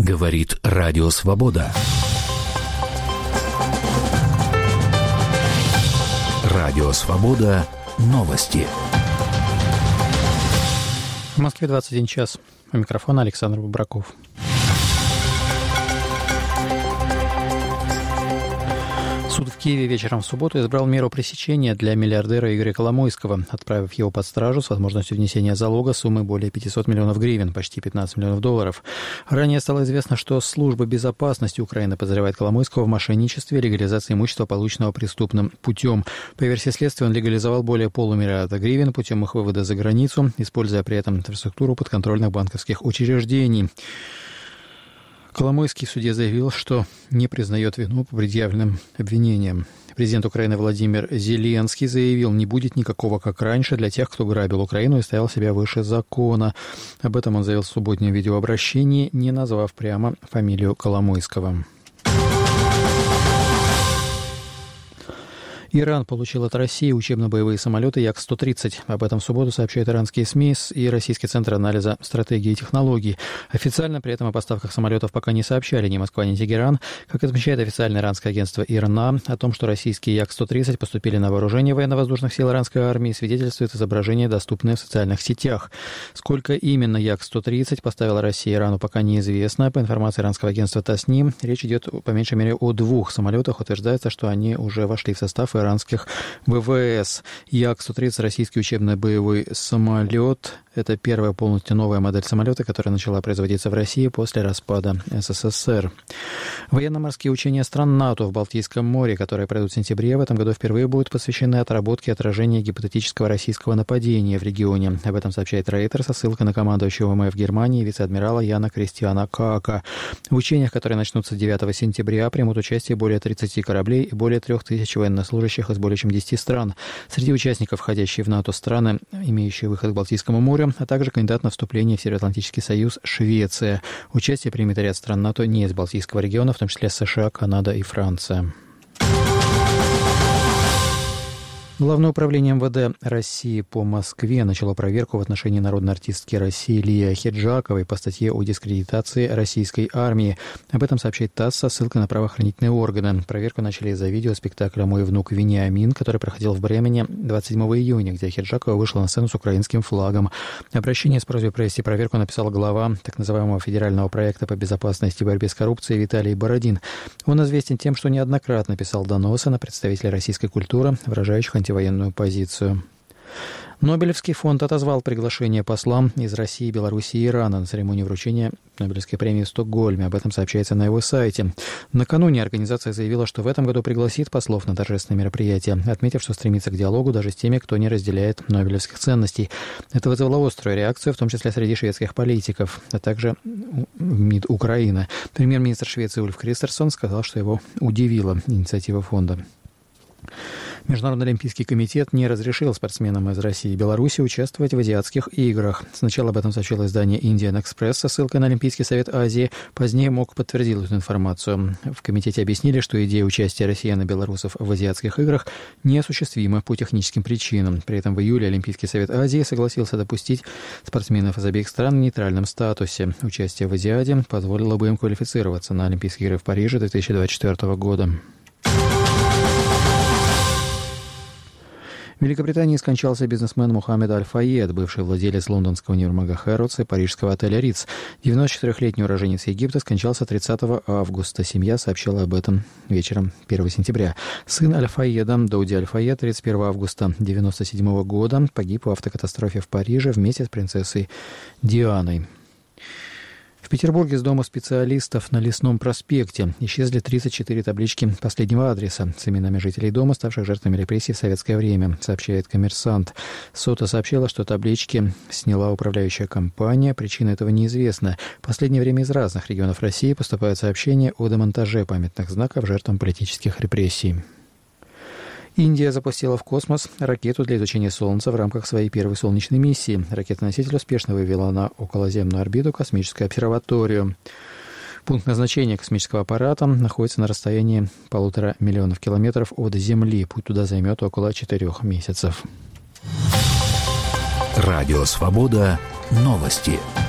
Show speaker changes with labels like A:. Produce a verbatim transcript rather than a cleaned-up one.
A: Говорит Радио Свобода. Радио Свобода. Новости.
B: В Москве двадцать один час. У микрофона Александр Бобраков. Суд в Киеве вечером в субботу избрал меру пресечения для миллиардера Игоря Коломойского, отправив его под стражу с возможностью внесения залога суммы более пятьсот миллионов гривен, почти пятнадцать миллионов долларов. Ранее стало известно, что Служба безопасности Украины подозревает Коломойского в мошенничестве и легализации имущества, полученного преступным путем. По версии следствия, он легализовал более полумиллиарда гривен путем их вывода за границу, используя при этом инфраструктуру подконтрольных банковских учреждений. Коломойский в суде заявил, что не признает вину по предъявленным обвинениям. Президент Украины Владимир Зеленский заявил, не будет никакого как раньше для тех, кто грабил Украину и ставил себя выше закона. Об этом он заявил в субботнем видеообращении, не назвав прямо фамилию Коломойского. Иран получил от России учебно-боевые самолеты Як сто тридцать. Об этом в субботу сообщают иранские СМИ и Российский центр анализа стратегии и технологий. Официально при этом о поставках самолетов пока не сообщали ни Москва, ни Тегеран. Как отмечает официальное иранское агентство ИРНА, о том, что российские Як сто тридцать поступили на вооружение военно-воздушных сил иранской армии, свидетельствует изображение, доступное в социальных сетях. Сколько именно Як сто тридцать поставила Россия Ирану, пока неизвестно. По информации иранского агентства Тасним, речь идет по меньшей мере о двух самолетах. Утверждается, что они уже вошли в состав иранских ВВС. Як сто тридцать – российский учебно-боевой самолет. Это первая полностью новая модель самолета, которая начала производиться в России после распада СССР. Военно-морские учения стран НАТО в Балтийском море, которые пройдут в сентябре, в этом году впервые будут посвящены отработке и отражению гипотетического российского нападения в регионе. Об этом сообщает Рейтер со ссылкой на командующего ВМФ Германии вице-адмирала Яна Кристиана Каака. В учениях, которые начнутся девятого сентября, примут участие более тридцати кораблей и более трех тысяч военнослужащих из более чем десяти стран. Среди участников входящие в НАТО страны, имеющие выход к Балтийскому морю, а также кандидат на вступление в Североатлантический союз Швеция. Участие примет ряд стран НАТО не из Балтийского региона, в том числе США, Канада и Франция. Главное управление МВД России по Москве начало проверку в отношении народной артистки России Лии Ахеджаковой по статье о дискредитации российской армии. Об этом сообщает ТАСС со ссылкой на правоохранительные органы. Проверку начали из-за видео спектакля «Мой внук Вениамин», который проходил в Бремени двадцать седьмого июня, где Ахеджакова вышла на сцену с украинским флагом. Обращение с просьбой провести проверку написал глава так называемого федерального проекта по безопасности и борьбе с коррупцией Виталий Бородин. Он известен тем, что неоднократно писал доносы на представителей российской культуры, выражающих антивоенную позицию. Нобелевский фонд отозвал приглашение послам из России, Беларуси и Ирана на церемонию вручения Нобелевской премии в Стокгольме. Об этом сообщается на его сайте. Накануне организация заявила, что в этом году пригласит послов на торжественное мероприятие, отметив, что стремится к диалогу даже с теми, кто не разделяет нобелевских ценностей. Это вызвало острую реакцию, в том числе среди шведских политиков, а также МИД Украины. Премьер-министр Швеции Ульф Кристерсон сказал, что его удивила инициатива фонда. Международный олимпийский комитет не разрешил спортсменам из России и Беларуси участвовать в азиатских играх. Сначала об этом сообщило издание Indian Express со ссылкой на Олимпийский совет Азии. Позднее МОК подтвердил эту информацию. В комитете объяснили, что идея участия россиян и белорусов в азиатских играх неосуществима по техническим причинам. При этом в июле Олимпийский совет Азии согласился допустить спортсменов из обеих стран в нейтральном статусе. Участие в Азиаде позволило бы им квалифицироваться на Олимпийские игры в Париже две тысячи двадцать четвёртого года. В Великобритании скончался бизнесмен Мухаммед Аль-Файед, бывший владелец лондонского универмага Хэрротс и парижского отеля Ритц. девяносто четырехлетний уроженец Египта скончался тридцатого августа. Семья сообщила об этом вечером первого сентября. Сын Аль-Файеда, Дауди Аль-Файед, тридцать первого августа девяносто седьмого года, погиб в автокатастрофе в Париже вместе с принцессой Дианой. В Петербурге с дома специалистов на Лесном проспекте исчезли тридцать четыре таблички последнего адреса с именами жителей дома, ставших жертвами репрессий в советское время, сообщает «Коммерсант». СОТА сообщила, что таблички сняла управляющая компания. Причина этого неизвестна. В последнее время из разных регионов России поступают сообщения о демонтаже памятных знаков жертвам политических репрессий. Индия запустила в космос ракету для изучения Солнца в рамках своей первой солнечной миссии. Ракета-носитель успешно вывела на околоземную орбиту космическую обсерваторию. Пункт назначения космического аппарата находится на расстоянии полутора миллионов километров от Земли. Путь туда займет около четырех месяцев.
A: Радио «Свобода». Новости.